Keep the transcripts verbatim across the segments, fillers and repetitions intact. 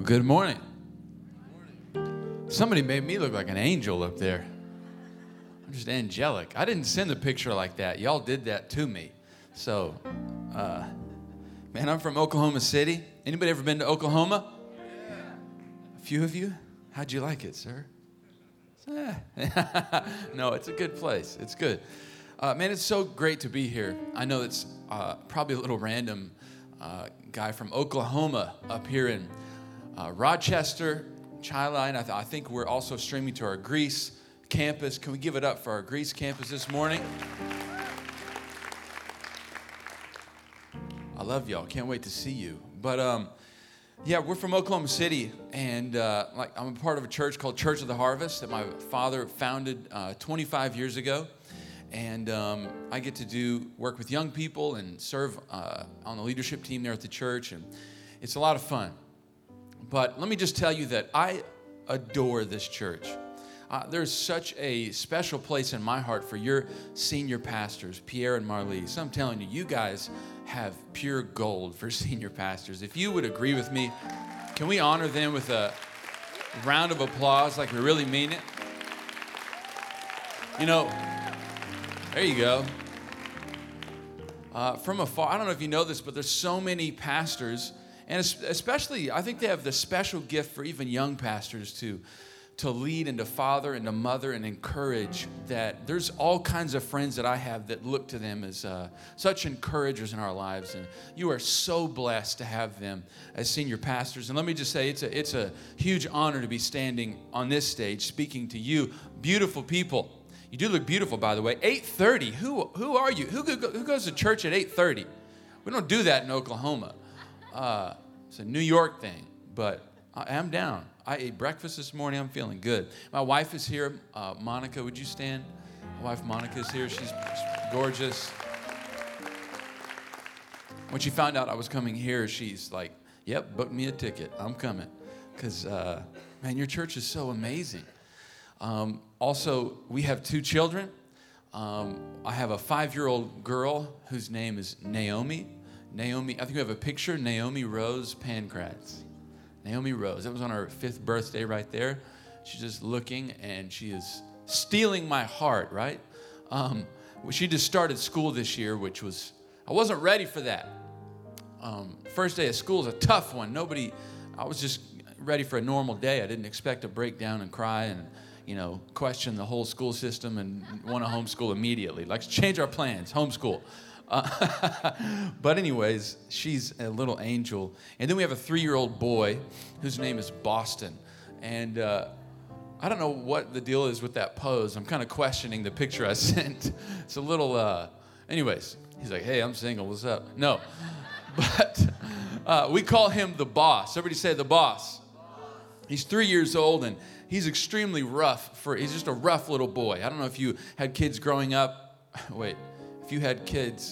Good morning. Somebody made me look like an angel up there. I'm just angelic. I didn't send the picture like that. Y'all did that to me. So, uh, man, I'm from Oklahoma City. Anybody ever been to Oklahoma? Yeah. A few of you? How'd you like it, sir? No, it's a good place. It's good. Uh, man, it's so great to be here. I know it's uh, probably a little random uh, guy from Oklahoma up here in uh, Rochester, Chi-Line. I, th- I think we're also streaming to our Greece campus. Can we give it up for our Greece campus this morning? I love y'all. Can't wait to see you. But um, yeah, we're from Oklahoma City, and uh, like I'm a part of a church called Church of the Harvest that my father founded uh, twenty-five years ago. And um, I get to do work with young people and serve uh, on the leadership team there at the church, and it's a lot of fun. But let me just tell you that I adore this church. Uh, there's such a special place in my heart for your senior pastors, Pierre and Marlise. I'm telling you, you guys have pure gold for senior pastors. If you would agree with me, can we honor them with a round of applause like we really mean it? You know, there you go. Uh, from afar, I don't know if you know this, but there's so many pastors, and especially, I think they have the special gift for even young pastors to, to lead and to father and to mother and encourage. That there's all kinds of friends that I have that look to them as uh, such encouragers in our lives, and you are so blessed to have them as senior pastors. And let me just say, it's a it's a huge honor to be standing on this stage speaking to you, beautiful people. You do look beautiful, by the way. eight thirty. Who who are you? Who, who goes to church at eight thirty? We don't do that in Oklahoma. Uh, it's a New York thing, but I am down. I ate breakfast this morning. I'm feeling good. My wife is here. Uh, Monica, would you stand? My wife Monica is here. She's gorgeous. When she found out I was coming here, she's like, yep, book me a ticket. I'm coming. Because, uh, man, your church is so amazing. Um, also, we have two children. Um, I have a five-year-old girl whose name is Naomi. Naomi, I think we have a picture, Naomi Rose Pancratz. Naomi Rose. That was on her fifth birthday right there. She's just looking, and she is stealing my heart, right? Um, well, she just started school this year, which was, I wasn't ready for that. Um, first day of school is a tough one. Nobody, I was just ready for a normal day. I didn't expect to break down and cry and you know, question the whole school system and want to homeschool immediately. Like, change our plans, homeschool. Uh, but anyways, she's a little angel. And then we have a three-year-old boy whose name is Boston. And uh, I don't know what the deal is with that pose. I'm kind of questioning the picture I sent. It's a little, uh, anyways, he's like, hey, I'm single, what's up? No, but uh, we call him the boss. Everybody say the boss. He's three years old, and he's extremely rough. For He's just a rough little boy. I don't know if you had kids growing up. Wait, if you had kids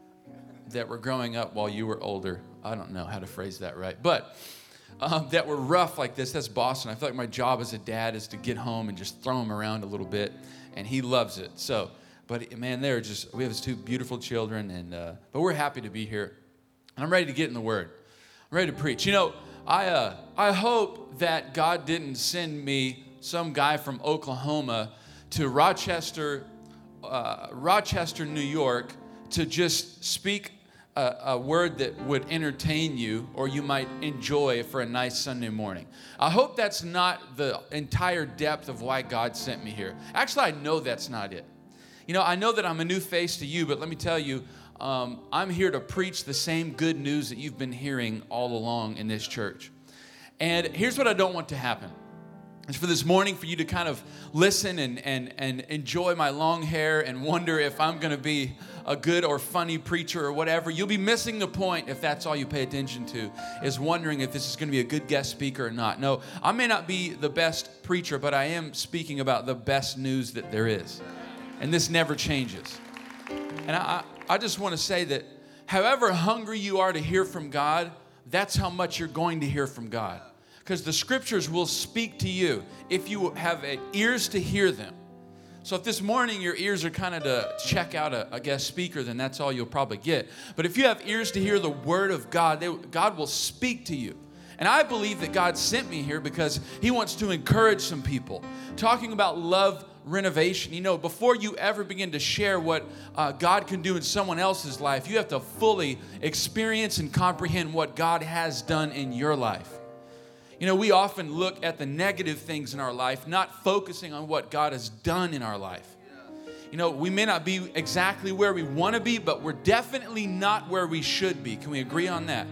that were growing up while you were older. I don't know how to phrase that right. But um, that were rough like this. That's Boston. I feel like my job as a dad is to get home and just throw him around a little bit. And he loves it. So, but man, they're just, we have his two beautiful children. and uh, But we're happy to be here. And I'm ready to get in the Word. I'm ready to preach. You know, I uh, I hope that God didn't send me some guy from Oklahoma to Rochester, uh, Rochester, New York, to just speak a, a word that would entertain you or you might enjoy for a nice Sunday morning. I hope that's not the entire depth of why God sent me here. Actually, I know that's not it. You know, I know that I'm a new face to you, but let me tell you, Um, I'm here to preach the same good news that you've been hearing all along in this church. And here's what I don't want to happen. It's for this morning for you to kind of listen and, and, and enjoy my long hair and wonder if I'm going to be a good or funny preacher or whatever. You'll be missing the point if that's all you pay attention to, is wondering if this is going to be a good guest speaker or not. No, I may not be the best preacher, but I am speaking about the best news that there is. And this never changes. And I, I just want to say that however hungry you are to hear from God, that's how much you're going to hear from God. Because the scriptures will speak to you if you have ears to hear them. So if this morning your ears are kind of to check out a, a guest speaker, then that's all you'll probably get. But if you have ears to hear the word of God, they, God will speak to you. And I believe that God sent me here because He wants to encourage some people. Talking about love renovation. You know, before you ever begin to share what uh, God can do in someone else's life, you have to fully experience and comprehend what God has done in your life. You know, we often look at the negative things in our life, not focusing on what God has done in our life. You know, we may not be exactly where we want to be, but we're definitely not where we should be. Can we agree on that?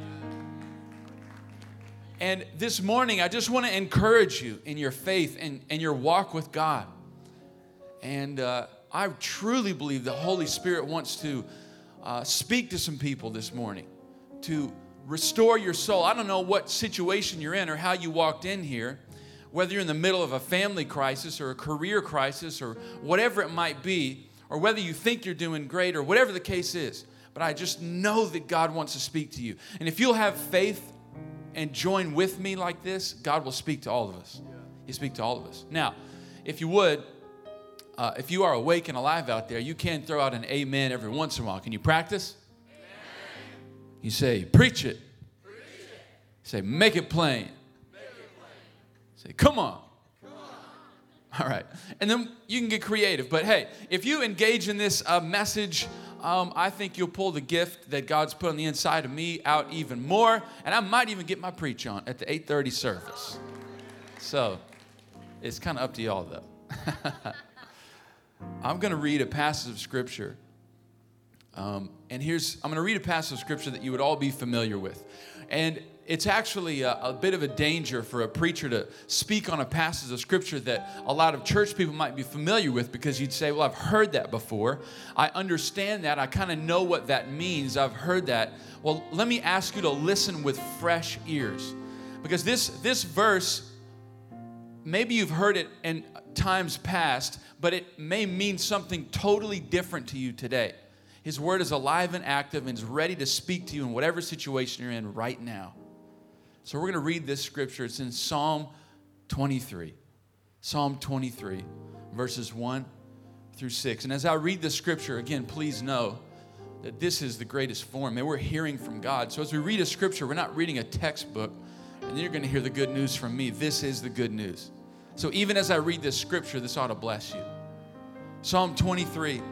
And this morning, I just want to encourage you in your faith and, and your walk with God. And uh, I truly believe the Holy Spirit wants to uh, speak to some people this morning, to restore your soul. I don't know what situation you're in or how you walked in here, whether you're in the middle of a family crisis or a career crisis or whatever it might be, or whether you think you're doing great or whatever the case is. But I just know that God wants to speak to you. And if you'll have faith and join with me like this, God will speak to all of us. He'll speak to all of us. Now, if you would, uh, if you are awake and alive out there, you can throw out an amen every once in a while. Can you practice? Amen. You say, preach it. Preach it. You say, make it plain. Make it plain. Say, come on. Come on. All right. And then you can get creative. But hey, if you engage in this uh, message, Um, I think you'll pull the gift that God's put on the inside of me out even more. And I might even get my preach on at the eight thirty service. So it's kind of up to y'all, though. I'm going to read a passage of Scripture. Um, and here's, I'm going to read a passage of Scripture that you would all be familiar with. And it's actually a, a bit of a danger for a preacher to speak on a passage of Scripture that a lot of church people might be familiar with, because you'd say, well, I've heard that before. I understand that. I kind of know what that means. I've heard that. Well, let me ask you to listen with fresh ears, because this, this verse, maybe you've heard it in times past, but it may mean something totally different to you today. His word is alive and active and is ready to speak to you in whatever situation you're in right now. So we're going to read this scripture. It's in Psalm twenty-three. Psalm twenty-three, verses one through six. And as I read this scripture, again, please know that this is the greatest form. And we're hearing from God. So as we read a scripture, we're not reading a textbook, and then you're going to hear the good news from me. This is the good news. So even as I read this scripture, this ought to bless you. Psalm twenty-three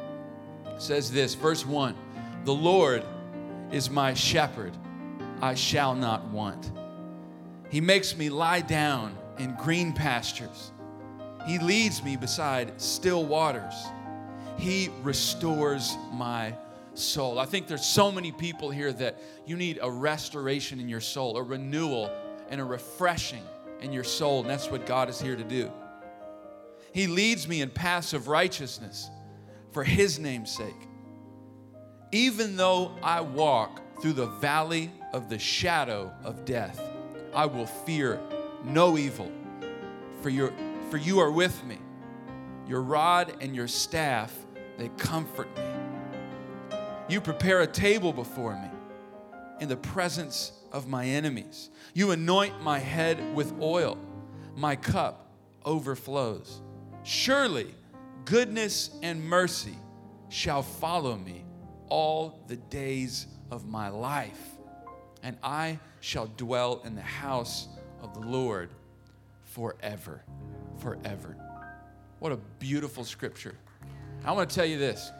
says this, verse one, the Lord is my shepherd, I shall not want. He makes me lie down in green pastures. He leads me beside still waters. He restores my soul. I think there's so many people here that you need a restoration in your soul, a renewal and a refreshing in your soul, and that's what God is here to do. He leads me in paths of righteousness for His name's sake. Even though I walk through the valley of the shadow of death, I will fear no evil, for your for you are with me. Your rod and your staff, they comfort me. You prepare a table before me in the presence of my enemies. You anoint my head with oil. My cup overflows. Surely goodness and mercy shall follow me all the days of my life, and I shall dwell in the house of the Lord forever, forever. What a beautiful scripture. I want to tell you this.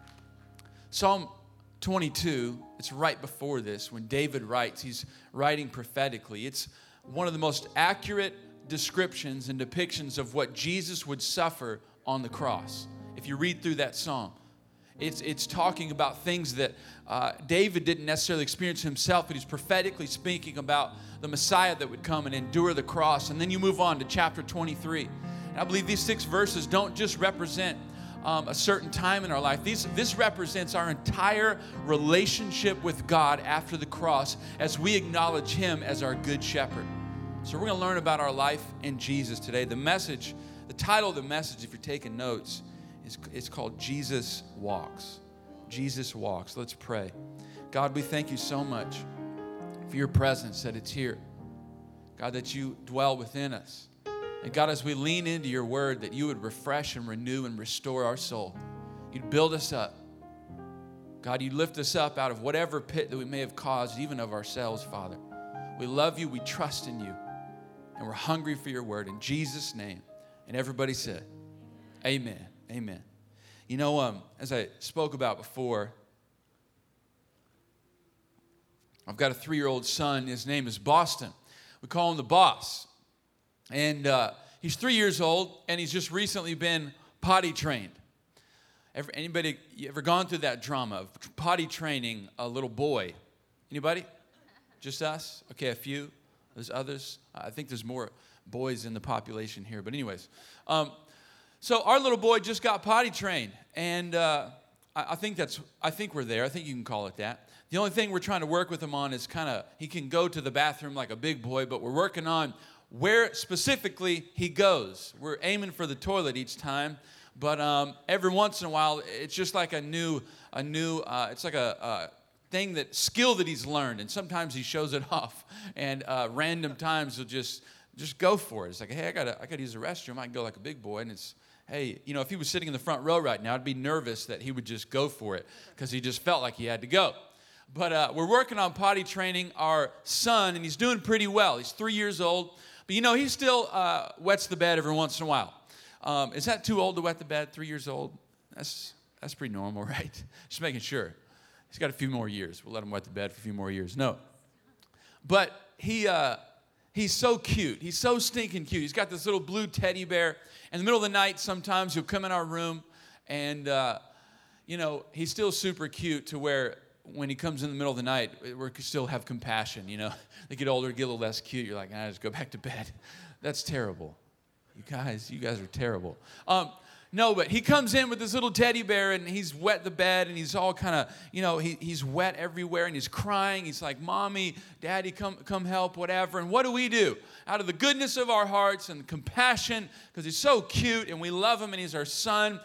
Psalm twenty-two, it's right before this when David writes. He's writing prophetically. It's one of the most accurate descriptions and depictions of what Jesus would suffer on the cross. If you read through that psalm, it's it's talking about things that uh, David didn't necessarily experience himself, but he's prophetically speaking about the Messiah that would come and endure the cross. And then you move on to chapter twenty-three. And I believe these six verses don't just represent um, a certain time in our life. These, this represents our entire relationship with God after the cross as we acknowledge Him as our good shepherd. So we're going to learn about our life in Jesus today. The message, the title of the message, if you're taking notes, is it's called Jesus Walks. Jesus Walks. Let's pray. God, we thank you so much for your presence, that it's here. God, that you dwell within us. And God, as we lean into your word, that you would refresh and renew and restore our soul. You'd build us up. God, you'd lift us up out of whatever pit that we may have caused, even of ourselves, Father. We love you. We trust in you. And we're hungry for your word. In Jesus' name. And everybody said, amen. Amen. You know, um, as I spoke about before, I've got a three-year-old son. His name is Boston. We call him the boss. And uh, he's three years old, and he's just recently been potty trained. Ever, anybody, you ever gone through that drama of potty training a little boy? Anybody? Just us? Okay, a few. There's others. I think there's more boys in the population here. But anyways, um, so our little boy just got potty trained, and uh, I, I think that's. I think we're there. I think you can call it that. The only thing we're trying to work with him on is kind of he can go to the bathroom like a big boy, but we're working on where specifically he goes. We're aiming for the toilet each time, but um, every once in a while, it's just like a new, a new. Uh, it's like a. a thing that skill that he's learned, and sometimes he shows it off, and uh, random times he'll just just go for it. It's like, hey, I gotta I gotta use the restroom. I can go like a big boy, and it's hey, you know, if he was sitting in the front row right now, I'd be nervous that he would just go for it because he just felt like he had to go. But uh, we're working on potty training our son, and he's doing pretty well. He's three years old, but you know, he still uh, wets the bed every once in a while. Um, is that too old to wet the bed? Three years old? That's that's pretty normal, right? Just making sure. He's got a few more years. We'll let him wet the bed for a few more years. No. But he uh, he's so cute. He's so stinking cute. He's got this little blue teddy bear. In the middle of the night, sometimes he'll come in our room, and, uh, you know, he's still super cute to where when he comes in the middle of the night, we still have compassion, you know. They get older, get a little less cute. You're like, ah, just go back to bed. That's terrible. You guys, you guys are terrible. Um No, but he comes in with this little teddy bear, and he's wet the bed, and he's all kind of, you know, he, he's wet everywhere, and he's crying. He's like, Mommy, Daddy, come come help, whatever. And what do we do? Out of the goodness of our hearts and compassion, because he's so cute, and we love him, and he's our son,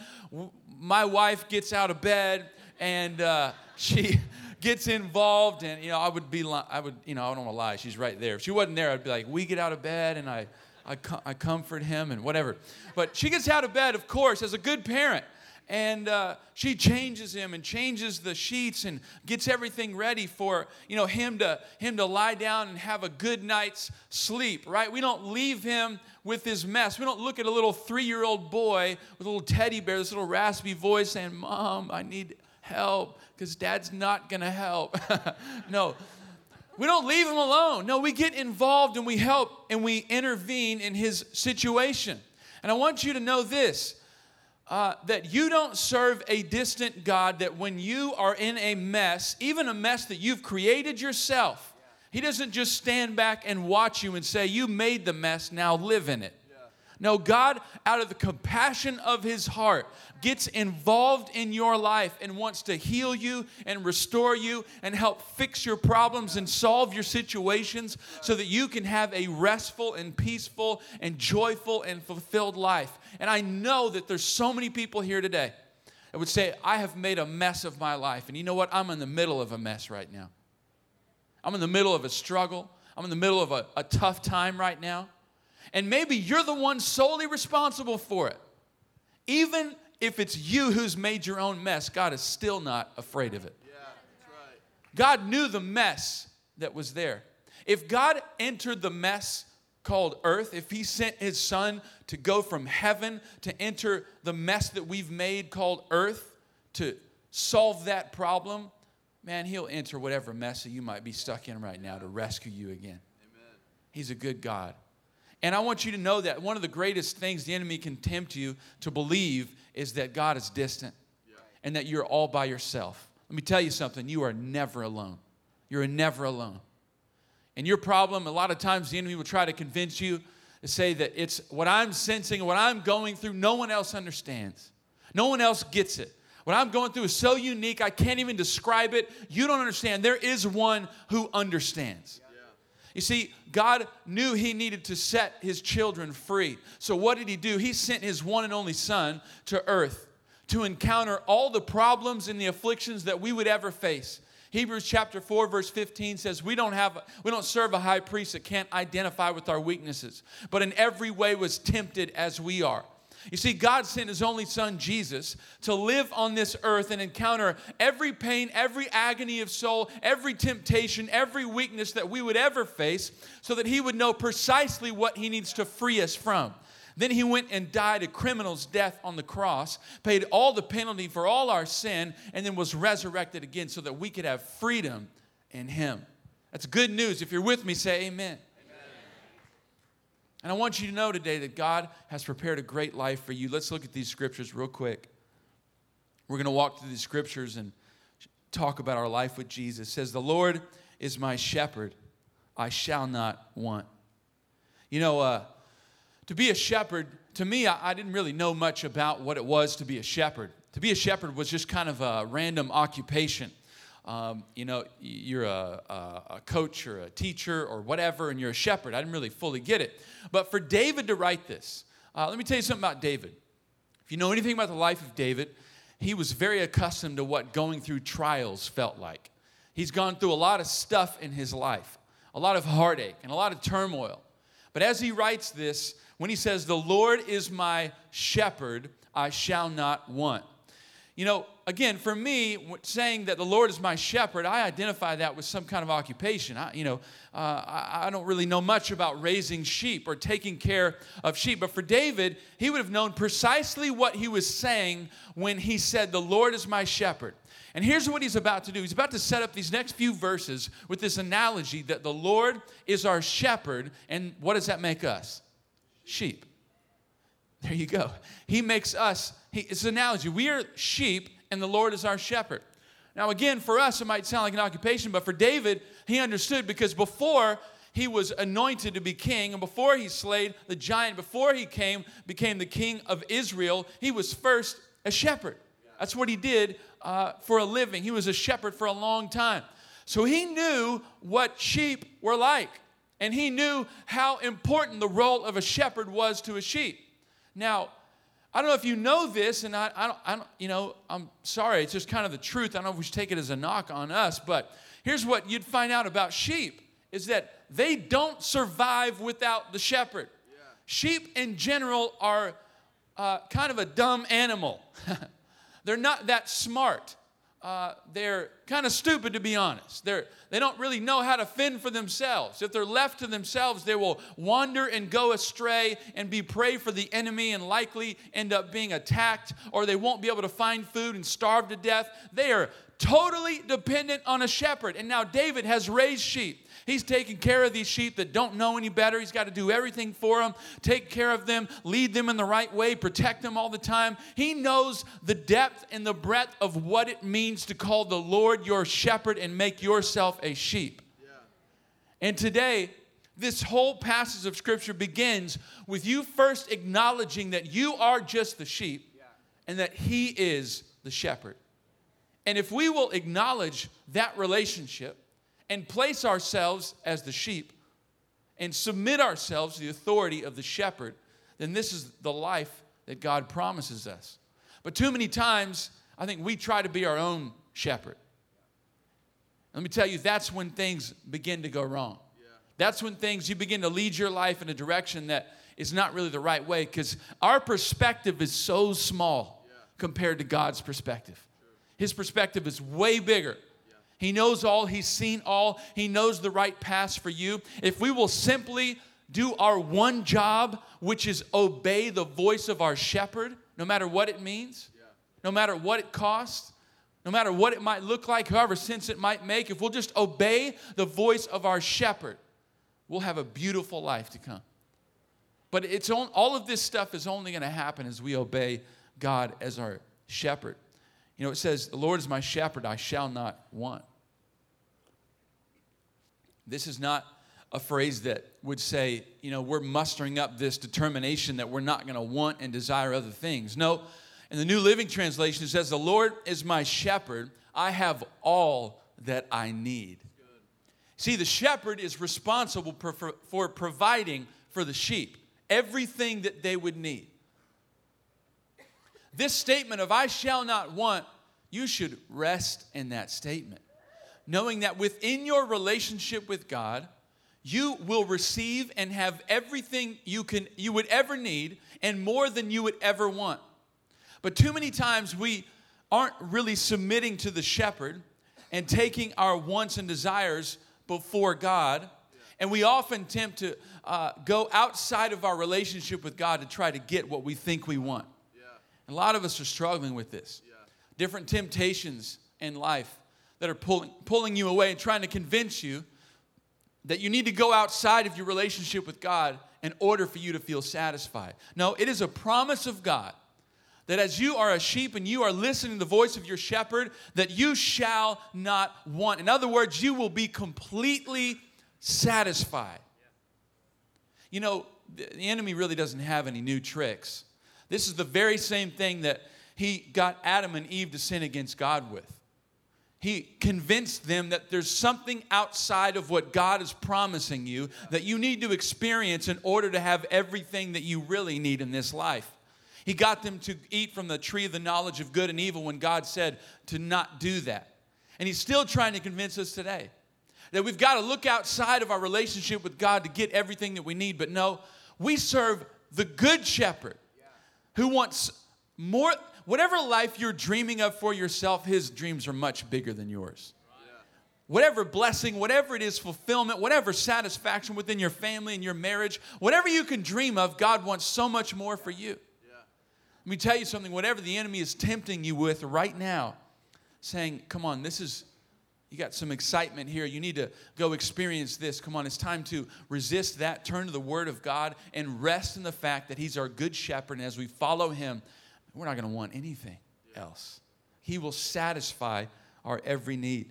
my wife gets out of bed, and uh, she gets involved, and, you know, I would be, I would, you know, I don't want to lie. She's right there. If she wasn't there, I'd be like, we get out of bed, and I... I, com- I comfort him and whatever. But she gets out of bed, of course, as a good parent. And uh, she changes him and changes the sheets and gets everything ready for, you know, him to him to lie down and have a good night's sleep, right? We don't leave him with his mess. We don't look at a little three-year-old boy with a little teddy bear, this little raspy voice saying, Mom, I need help because Dad's not going to help. No. We don't leave him alone. No, we get involved and we help and we intervene in his situation. And I want you to know this, uh, that you don't serve a distant God, that when you are in a mess, even a mess that you've created yourself, he doesn't just stand back and watch you and say, you made the mess, now live in it. No, God, out of the compassion of his heart, gets involved in your life and wants to heal you and restore you and help fix your problems and solve your situations so that you can have a restful and peaceful and joyful and fulfilled life. And I know that there's so many people here today that would say, I have made a mess of my life. And you know what? I'm in the middle of a mess right now. I'm in the middle of a struggle. I'm in the middle of a, a tough time right now. And maybe you're the one solely responsible for it. Even if it's you who's made your own mess, God is still not afraid of it. Yeah, that's right. God knew the mess that was there. If God entered the mess called earth, if he sent his son to go from heaven to enter the mess that we've made called earth to solve that problem, man, he'll enter whatever mess that you might be stuck in right now to rescue you again. Amen. He's a good God. And I want you to know that one of the greatest things the enemy can tempt you to believe is that God is distant, yeah, and that you're all by yourself. Let me tell you something. You are never alone. You're never alone. And your problem, a lot of times the enemy will try to convince you to say that it's what I'm sensing, what I'm going through, no one else understands. No one else gets it. What I'm going through is so unique, I can't even describe it. You don't understand. There is one who understands. You see, God knew he needed to set his children free. So what did he do? He sent his one and only son to earth to encounter all the problems and the afflictions that we would ever face. Hebrews chapter four, verse fifteen says, we don't have, we don't serve a high priest that can't identify with our weaknesses, but in every way was tempted as we are. You see, God sent his only son, Jesus, to live on this earth and encounter every pain, every agony of soul, every temptation, every weakness that we would ever face, so that he would know precisely what he needs to free us from. Then he went and died a criminal's death on the cross, paid all the penalty for all our sin, and then was resurrected again so that we could have freedom in him. That's good news. If you're with me, say amen. And I want you to know today that God has prepared a great life for you. Let's look at these scriptures real quick. We're going to walk through these scriptures and talk about our life with Jesus. It says, the Lord is my shepherd, I shall not want. You know, uh, to be a shepherd, to me, I, I didn't really know much about what it was to be a shepherd. To be a shepherd was just kind of a random occupation. Um, you know, you're a, a, a coach or a teacher or whatever, and you're a shepherd. I didn't really fully get it. But for David to write this, uh, let me tell you something about David. If you know anything about the life of David, he was very accustomed to what going through trials felt like. He's gone through a lot of stuff in his life, a lot of heartache and a lot of turmoil. But as he writes this, when he says, the Lord is my shepherd, I shall not want. You know, again, for me, saying that the Lord is my shepherd, I identify that with some kind of occupation. I, you know, uh, I, I don't really know much about raising sheep or taking care of sheep. But for David, he would have known precisely what he was saying when he said, the Lord is my shepherd. And here's what he's about to do. He's about to set up these next few verses with this analogy that the Lord is our shepherd. And what does that make us? Sheep. There you go. He makes us, he, it's an analogy. We are sheep and the Lord is our shepherd. Now again, for us, it might sound like an occupation, but for David, he understood because before he was anointed to be king and before he slayed the giant, before he came, became the king of Israel, he was first a shepherd. That's what he did uh, for a living. He was a shepherd for a long time. So he knew what sheep were like. And he knew how important the role of a shepherd was to a sheep. Now, I don't know if you know this, and I, I, don't, I don't, you know, I'm sorry, it's just kind of the truth. I don't know if we should take it as a knock on us, but here's what you'd find out about sheep, is that they don't survive without the shepherd. Yeah. Sheep in general are uh, kind of a dumb animal. They're not that smart. Uh, they're kind of stupid, to be honest. They're, they don't really know how to fend for themselves. If they're left to themselves, they will wander and go astray and be prey for the enemy and likely end up being attacked, or they won't be able to find food and starve to death. They are totally dependent on a shepherd. And now David has raised sheep. He's taking care of these sheep that don't know any better. He's got to do everything for them, take care of them, lead them in the right way, protect them all the time. He knows the depth and the breadth of what it means to call the Lord your shepherd and make yourself a sheep. Yeah. And today, this whole passage of Scripture begins with you first acknowledging that you are just the sheep yeah. and that He is the shepherd. And if we will acknowledge that relationship, and place ourselves as the sheep and submit ourselves to the authority of the shepherd, then this is the life that God promises us. But too many times, I think we try to be our own shepherd. Let me tell you, that's when things begin to go wrong. Yeah. That's when things, you begin to lead your life in a direction that is not really the right way, because our perspective is so small yeah. compared to God's perspective. True. His perspective is way bigger. He knows all. He's seen all. He knows the right path for you. If we will simply do our one job, which is obey the voice of our shepherd, no matter what it means, yeah. no matter what it costs, no matter what it might look like, however sense it might make, if we'll just obey the voice of our shepherd, we'll have a beautiful life to come. But it's on, all of this stuff is only going to happen as we obey God as our shepherd. You know, it says, the Lord is my shepherd, I shall not want. This is not a phrase that would say, you know, we're mustering up this determination that we're not going to want and desire other things. No, in the New Living Translation, it says, the Lord is my shepherd. I have all that I need. See, the shepherd is responsible for, for, for providing for the sheep everything that they would need. This statement of I shall not want, you should rest in that statement, knowing that within your relationship with God, you will receive and have everything you can you would ever need and more than you would ever want. But too many times we aren't really submitting to the shepherd and taking our wants and desires before God. And we often tempt to uh, go outside of our relationship with God to try to get what we think we want. Yeah. And a lot of us are struggling with this. Yeah. Different temptations in life that are pulling, pulling you away and trying to convince you that you need to go outside of your relationship with God in order for you to feel satisfied. No, it is a promise of God that as you are a sheep and you are listening to the voice of your shepherd, that you shall not want. In other words, you will be completely satisfied. You know, the enemy really doesn't have any new tricks. This is the very same thing that he got Adam and Eve to sin against God with. He convinced them that there's something outside of what God is promising you that you need to experience in order to have everything that you really need in this life. He got them to eat from the tree of the knowledge of good and evil when God said to not do that. And he's still trying to convince us today that we've got to look outside of our relationship with God to get everything that we need. But no, we serve the good shepherd who wants more. Whatever life you're dreaming of for yourself, his dreams are much bigger than yours. Yeah. Whatever blessing, whatever it is, fulfillment, whatever satisfaction within your family and your marriage, whatever you can dream of, God wants so much more for you. Yeah. Let me tell you something, whatever the enemy is tempting you with right now, saying, come on, this is, you got some excitement here. You need to go experience this. Come on, it's time to resist that, turn to the Word of God, and rest in the fact that he's our good shepherd, and as we follow him, we're not going to want anything else. He will satisfy our every need.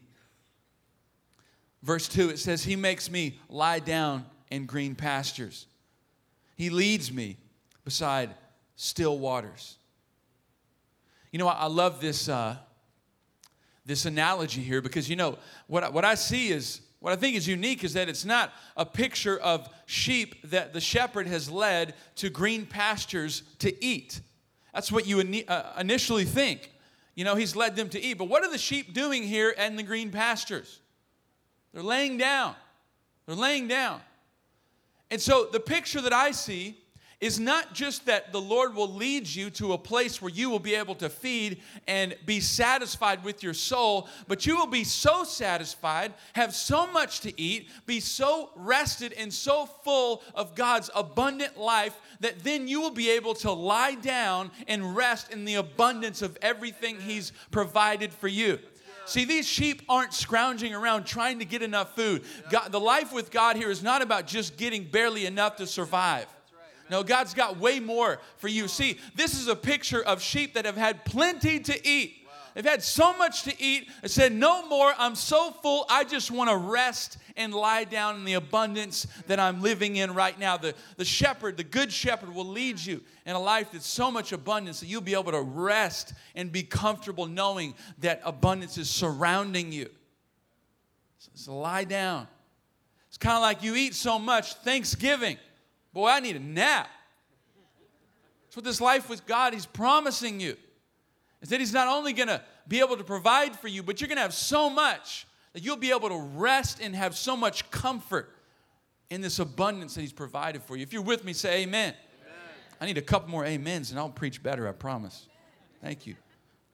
Verse two, it says, he makes me lie down in green pastures. He leads me beside still waters. You know, I love this, uh, this analogy here because, you know, what I, what I see is, what I think is unique is that it's not a picture of sheep that the shepherd has led to green pastures to eat. That's what you initially think. You know, he's led them to eat. But what are the sheep doing here in the green pastures? They're laying down. They're laying down. And so the picture that I see is not just that the Lord will lead you to a place where you will be able to feed and be satisfied with your soul, but you will be so satisfied, have so much to eat, be so rested and so full of God's abundant life that then you will be able to lie down and rest in the abundance of everything he's provided for you. See, these sheep aren't scrounging around trying to get enough food. God, the life with God here is not about just getting barely enough to survive. No, God's got way more for you. See, this is a picture of sheep that have had plenty to eat. Wow. They've had so much to eat. They said, no more. I'm so full. I just want to rest and lie down in the abundance that I'm living in right now. The, the shepherd, the good shepherd will lead you in a life that's so much abundance that you'll be able to rest and be comfortable knowing that abundance is surrounding you. So, so lie down. It's kind of like you eat so much, Thanksgiving. Boy, I need a nap. That's what this life with God, he's promising you. Is that he's not only going to be able to provide for you, but you're going to have so much that you'll be able to rest and have so much comfort in this abundance that he's provided for you. If you're with me, say amen. Amen. I need a couple more amens and I'll preach better, I promise. Thank you.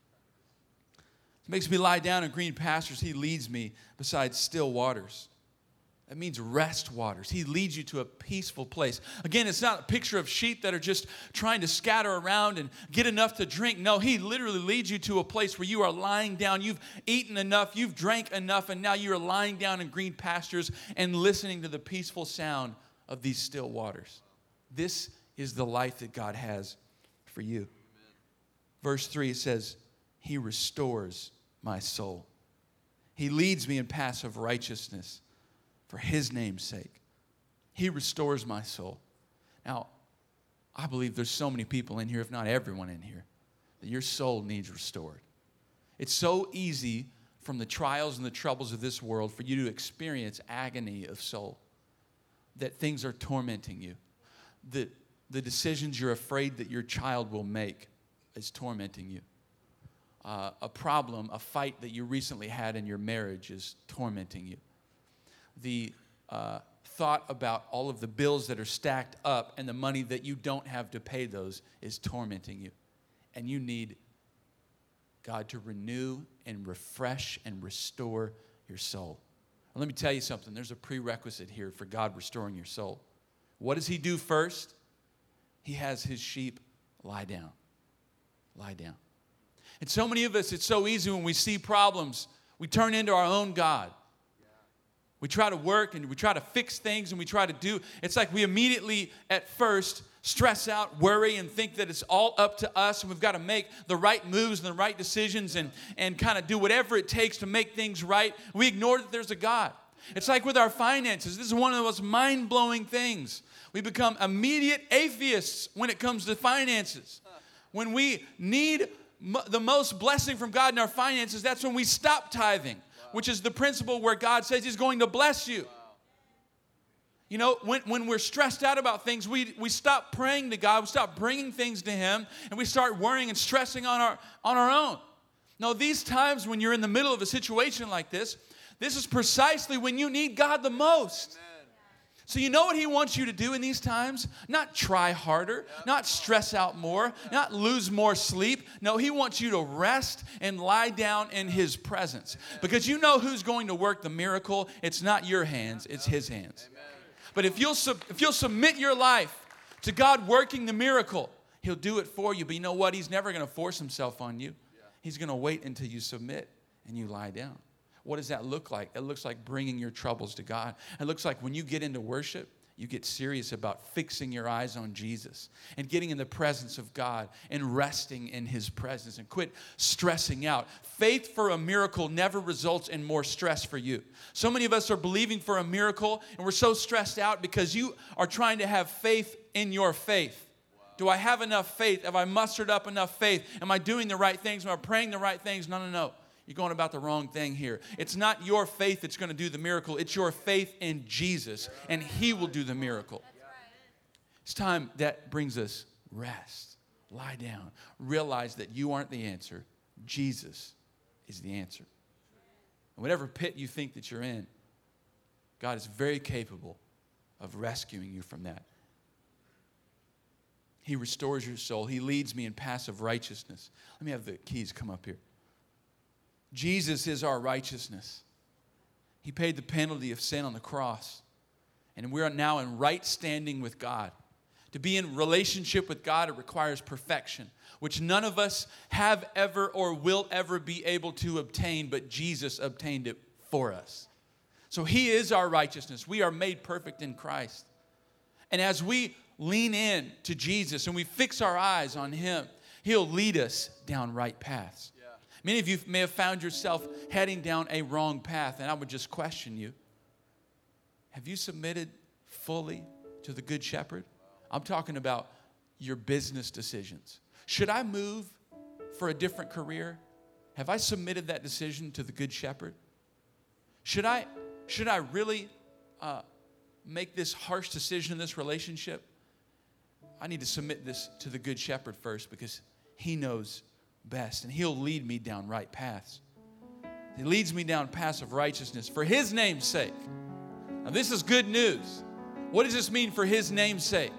He makes me lie down in green pastures. He leads me beside still waters. That means rest waters. He leads you to a peaceful place. Again, it's not a picture of sheep that are just trying to scatter around and get enough to drink. No, he literally leads you to a place where you are lying down. You've eaten enough. You've drank enough. And now you are lying down in green pastures and listening to the peaceful sound of these still waters. This is the life that God has for you. Amen. Verse three says, he restores my soul. He leads me in paths of righteousness for his name's sake. He restores my soul. Now, I believe there's so many people in here, if not everyone in here, that your soul needs restored. It's so easy from the trials and the troubles of this world for you to experience agony of soul, that things are tormenting you. The, the decisions you're afraid that your child will make is tormenting you. Uh, a problem, a fight that you recently had in your marriage is tormenting you. The uh, thought about all of the bills that are stacked up and the money that you don't have to pay those is tormenting you. And you need God to renew and refresh and restore your soul. Well, let me tell you something. There's a prerequisite here for God restoring your soul. What does he do first? He has his sheep lie down. Lie down. And so many of us, it's so easy when we see problems, we turn into our own God. We try to work and we try to fix things and we try to do. It's like we immediately at first stress out, worry, and think that it's all up to us and we've got to make the right moves and the right decisions and, and kind of do whatever it takes to make things right. We ignore that there's a God. It's like with our finances. This is one of the most mind-blowing things. We become immediate atheists when it comes to finances. When we need m- the most blessing from God in our finances, that's when we stop tithing. Which is the principle where God says he's going to bless you. You know, when, when we're stressed out about things, we, we stop praying to God, we stop bringing things to him, and we start worrying and stressing on our, on our own. Now, these times when you're in the middle of a situation like this, this is precisely when you need God the most. Amen. So you know what he wants you to do in these times? Not try harder, not stress out more, not lose more sleep. No, he wants you to rest and lie down in his presence. Because you know who's going to work the miracle. It's not your hands, it's his hands. But if you'll, sub- if you'll submit your life to God working the miracle, he'll do it for you. But you know what? He's never going to force himself on you. He's going to wait until you submit and you lie down. What does that look like? It looks like bringing your troubles to God. It looks like when you get into worship, you get serious about fixing your eyes on Jesus and getting in the presence of God and resting in his presence and quit stressing out. Faith for a miracle never results in more stress for you. So many of us are believing for a miracle and we're so stressed out because you are trying to have faith in your faith. Do I have enough faith? Have I mustered up enough faith? Am I doing the right things? Am I praying the right things? No, no, no. You're going about the wrong thing here. It's not your faith that's going to do the miracle. It's your faith in Jesus, and he will do the miracle. It's time that brings us rest. Lie down. Realize that you aren't the answer. Jesus is the answer. And whatever pit you think that you're in, God is very capable of rescuing you from that. He restores your soul. He leads me in paths of righteousness. Let me have the keys come up here. Jesus is our righteousness. He paid the penalty of sin on the cross. And we are now in right standing with God. To be in relationship with God, it requires perfection, which none of us have ever or will ever be able to obtain, but Jesus obtained it for us. So he is our righteousness. We are made perfect in Christ. And as we lean in to Jesus and we fix our eyes on him, he'll lead us down right paths. Many of you may have found yourself heading down a wrong path, and I would just question you. Have you submitted fully to the Good Shepherd? I'm talking about your business decisions. Should I move for a different career? Have I submitted that decision to the Good Shepherd? Should I, should I really uh, make this harsh decision in this relationship? I need to submit this to the Good Shepherd first because he knows best, and he'll lead me down right paths. He leads me down paths of righteousness for his name's sake. Now, this is good news. What does this mean for his name's sake?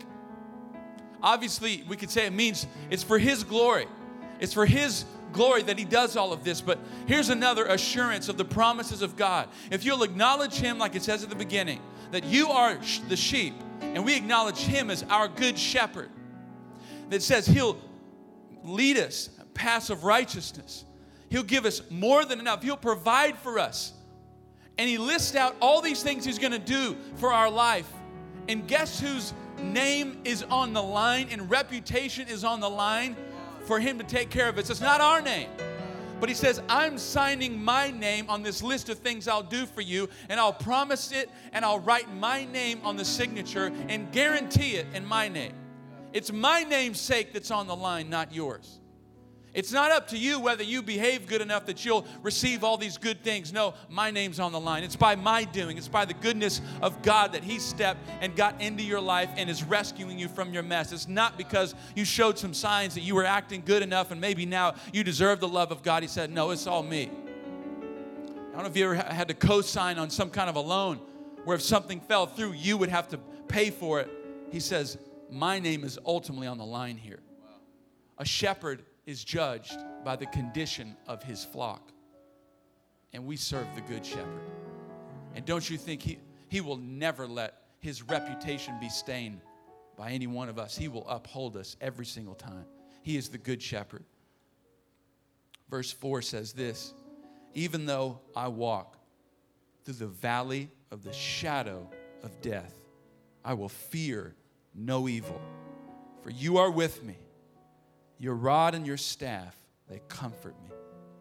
Obviously, we could say it means it's for his glory. It's for his glory that he does all of this. But here's another assurance of the promises of God. If you'll acknowledge him, like it says at the beginning, that you are the sheep, and we acknowledge him as our good shepherd, that says he'll lead us paths of righteousness. He'll give us more than enough. He'll provide for us. And he lists out all these things he's going to do for our life. And guess whose name is on the line and reputation is on the line for him to take care of us? It's not our name. But he says, I'm signing my name on this list of things I'll do for you, and I'll promise it, and I'll write my name on the signature and guarantee it in my name. It's my name's sake that's on the line, not yours. It's not up to you whether you behave good enough that you'll receive all these good things. No, my name's on the line. It's by my doing. It's by the goodness of God that he stepped and got into your life and is rescuing you from your mess. It's not because you showed some signs that you were acting good enough and maybe now you deserve the love of God. He said, no, it's all me. I don't know if you ever had to co-sign on some kind of a loan where if something fell through, you would have to pay for it. He says, my name is ultimately on the line here. A shepherd is judged by the condition of his flock. And we serve the good shepherd. And don't you think he, he will never let his reputation be stained by any one of us. He will uphold us every single time. He is the good shepherd. Verse four says this, even though I walk through the valley of the shadow of death, I will fear no evil, for you are with me. Your rod and your staff, they comfort me.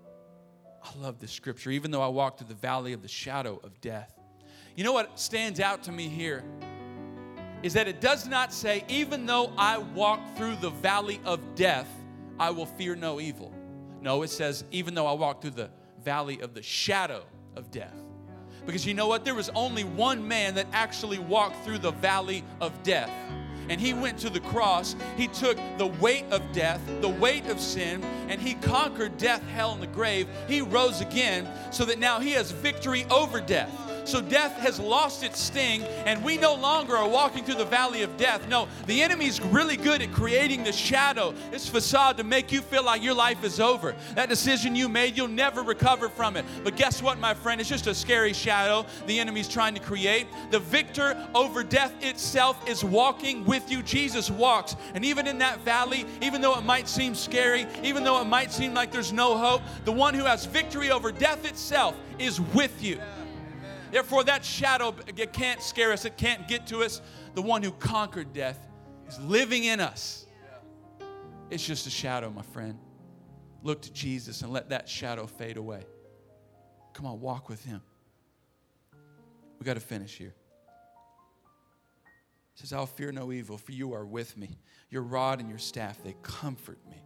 I love this scripture. Even though I walk through the valley of the shadow of death. You know what stands out to me here is that it does not say, even though I walk through the valley of death, I will fear no evil. No, it says, even though I walk through the valley of the shadow of death. Because you know what? There was only one man that actually walked through the valley of death. And he went to the cross. He took the weight of death, the weight of sin, and he conquered death, hell, and the grave. He rose again so that now he has victory over death. So death has lost its sting, and we no longer are walking through the valley of death. No, the enemy's really good at creating the shadow, this facade to make you feel like your life is over. That decision you made, you'll never recover from it. But guess what, my friend? It's just a scary shadow the enemy's trying to create. The victor over death itself is walking with you. Jesus walks. And even in that valley, even though it might seem scary, even though it might seem like there's no hope, the one who has victory over death itself is with you. Therefore, that shadow, it can't scare us. It can't get to us. The one who conquered death is living in us. It's just a shadow, my friend. Look to Jesus and let that shadow fade away. Come on, walk with him. We got to finish here. It says, I'll fear no evil, for you are with me. Your rod and your staff, they comfort me.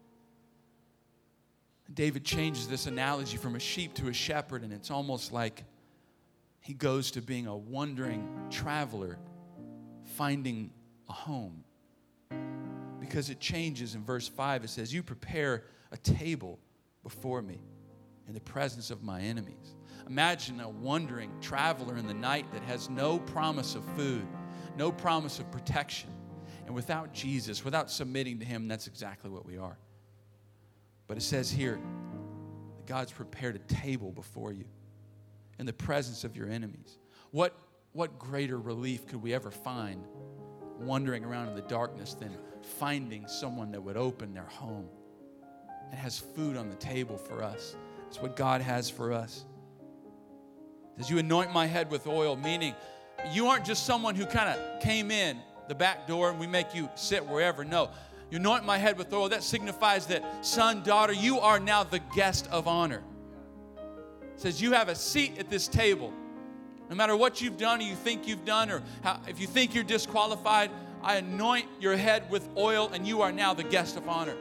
David changes this analogy from a sheep to a shepherd, and it's almost like he goes to being a wandering traveler, finding a home. Because it changes in verse five. It says, you prepare a table before me in the presence of my enemies. Imagine a wandering traveler in the night that has no promise of food, no promise of protection. And without Jesus, without submitting to him, that's exactly what we are. But it says here that God's prepared a table before you in the presence of your enemies. What, what greater relief could we ever find wandering around in the darkness than finding someone that would open their home and has food on the table for us? It's what God has for us. It says, you anoint my head with oil, meaning you aren't just someone who kind of came in the back door and we make you sit wherever. No, you anoint my head with oil. That signifies that, son, daughter, you are now the guest of honor. It says you have a seat at this table. No matter what you've done or you think you've done, or how, if you think you're disqualified, I anoint your head with oil and you are now the guest of honor.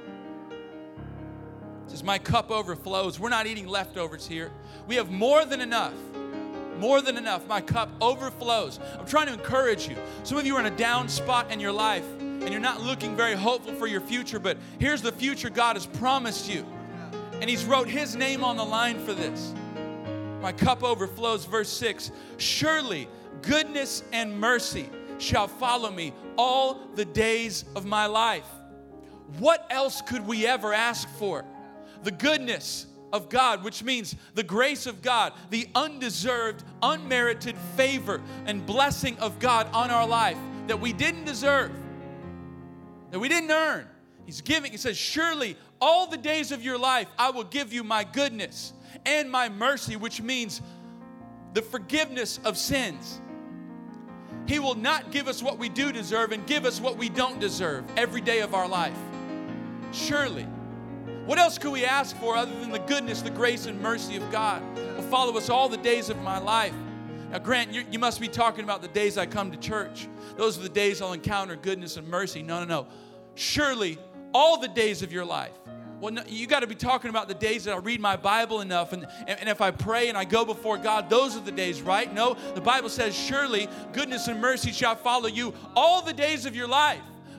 It says my cup overflows. We're not eating leftovers here. We have more than enough. More than enough. My cup overflows. I'm trying to encourage you. Some of you are in a down spot in your life and you're not looking very hopeful for your future, but here's the future God has promised you. And he's wrote his name on the line for this. My cup overflows, verse six. Surely goodness and mercy shall follow me all the days of my life. What else could we ever ask for? The goodness of God, which means the grace of God, the undeserved, unmerited favor and blessing of God on our life that we didn't deserve, that we didn't earn. He's giving, he says, surely all the days of your life I will give you my goodness and my mercy, which means the forgiveness of sins. He will not give us what we do deserve and give us what we don't deserve every day of our life. Surely. What else could we ask for other than the goodness, the grace, and mercy of God will follow us all the days of my life? Now, Grant, you, you must be talking about the days I come to church. Those are the days I'll encounter goodness and mercy. No, no, no. Surely all the days of your life. Well, no, you got to be talking about the days that I read my Bible enough, and, and, and if I pray and I go before God, those are the days, right? No, the Bible says, surely goodness and mercy shall follow you all the days of your life.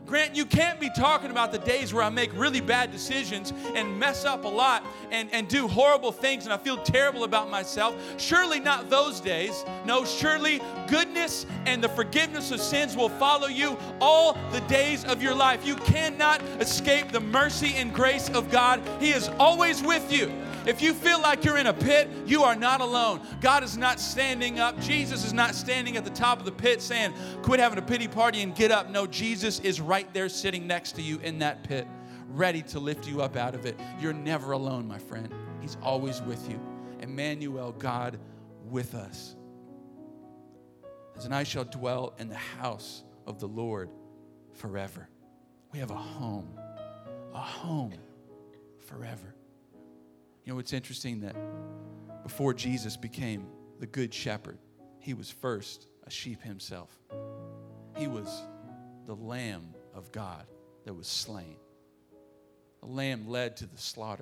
Grant, you can't be talking about the days where I make really bad decisions and mess up a lot and, and do horrible things and I feel terrible about myself. Surely not those days. No, surely goodness and the forgiveness of sins will follow you all the days of your life. You cannot escape the mercy and grace of God. He is always with you. If you feel like you're in a pit, you are not alone. God is not standing up. Jesus is not standing at the top of the pit saying, quit having a pity party and get up. No, Jesus is right there sitting next to you in that pit, ready to lift you up out of it. You're never alone, my friend. He's always with you. Emmanuel, God with us. As and I shall dwell in the house of the Lord forever. We have a home, a home forever. You know, it's interesting that before Jesus became the good shepherd, he was first a sheep himself. He was the Lamb of God that was slain. The lamb led to the slaughter.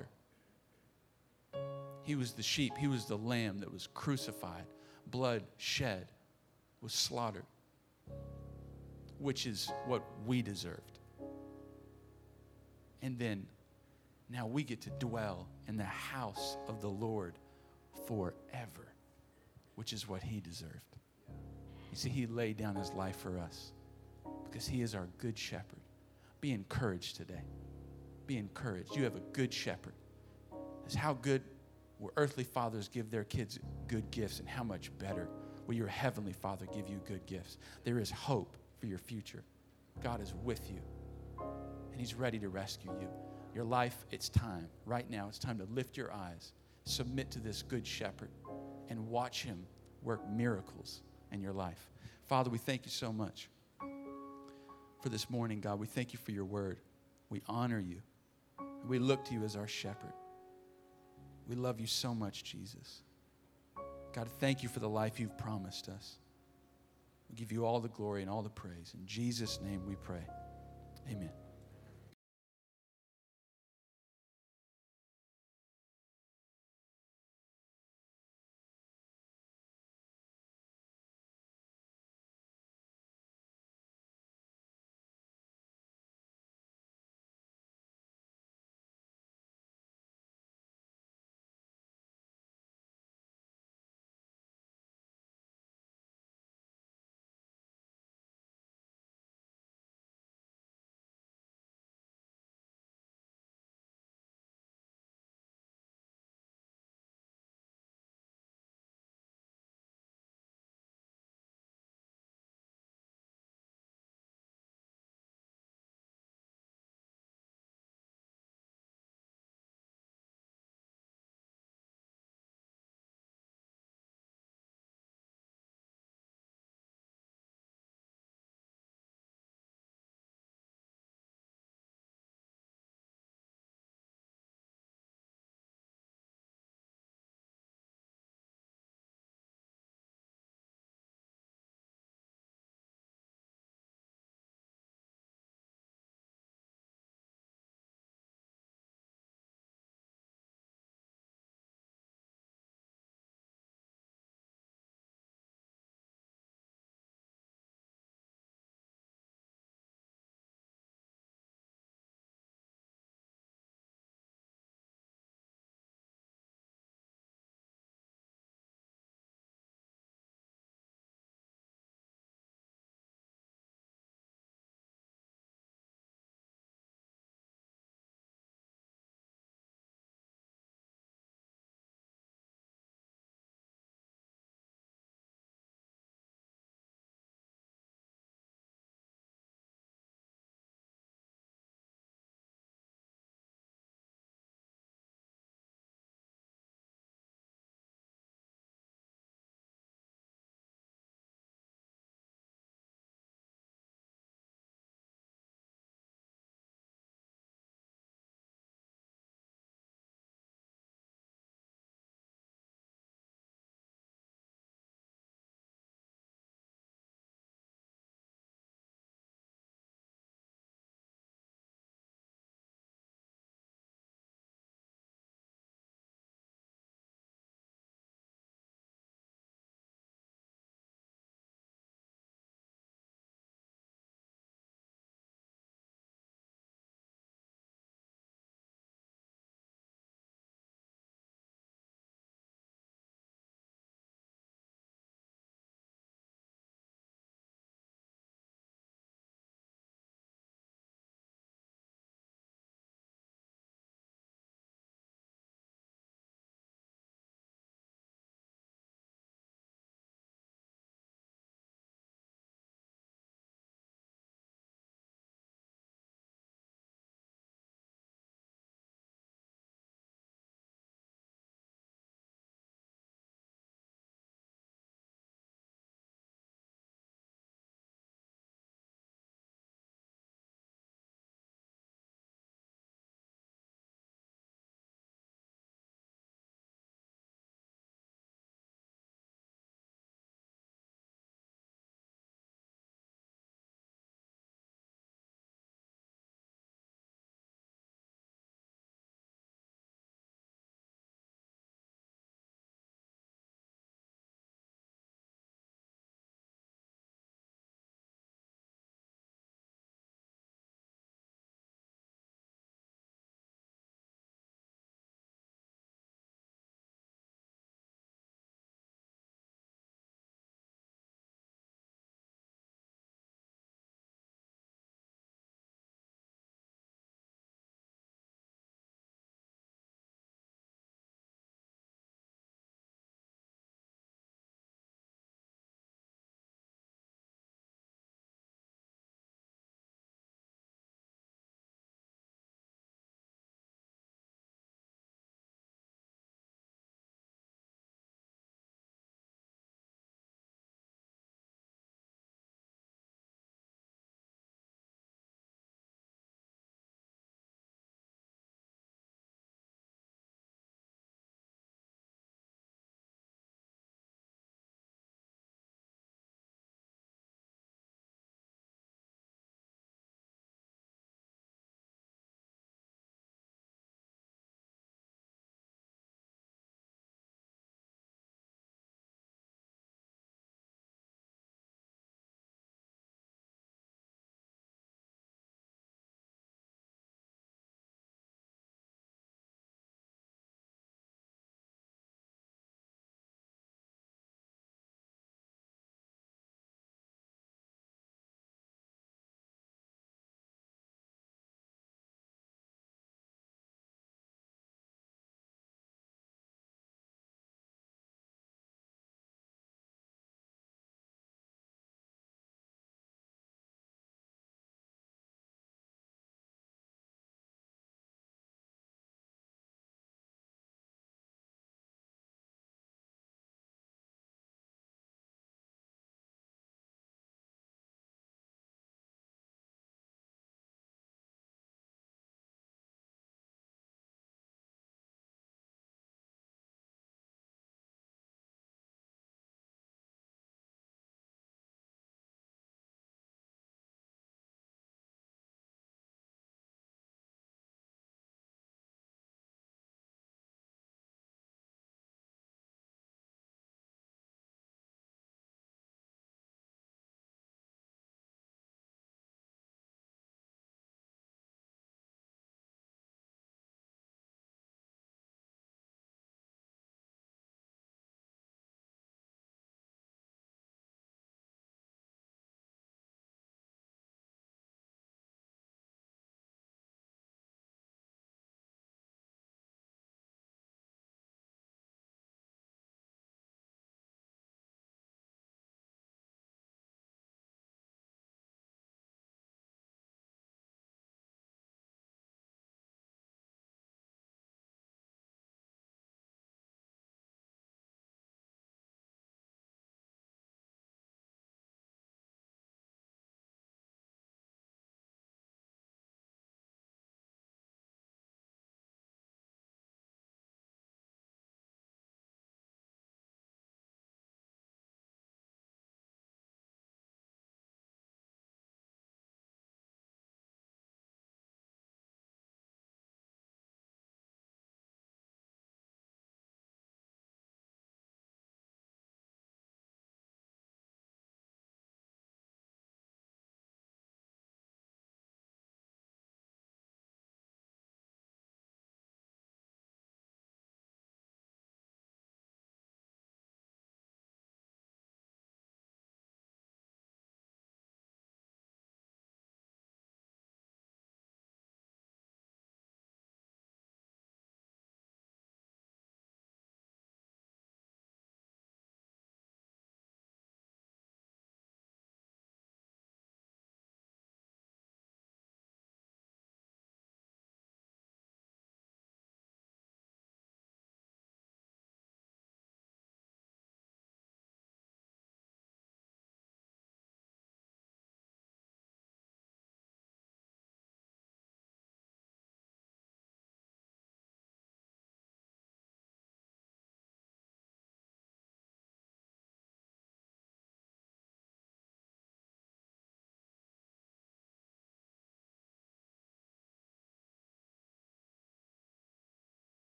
He was the sheep. He was the lamb that was crucified, blood shed, was slaughtered, which is what we deserved. And then now we get to dwell in the house of the Lord forever, which is what he deserved. You see, he laid down his life for us because he is our good shepherd. Be encouraged today. Be encouraged. You have a good shepherd. That's how good will earthly fathers give their kids good gifts, and how much better will your heavenly Father give you good gifts. There is hope for your future. God is with you, and he's ready to rescue you. Your life, it's time. Right now, it's time to lift your eyes, submit to this good shepherd, and watch him work miracles in your life. Father, we thank you so much for this morning, God. We thank you for your word. We honor you. We look to you as our shepherd. We love you so much, Jesus. God, thank you for the life you've promised us. We give you all the glory and all the praise. In Jesus' name we pray. Amen.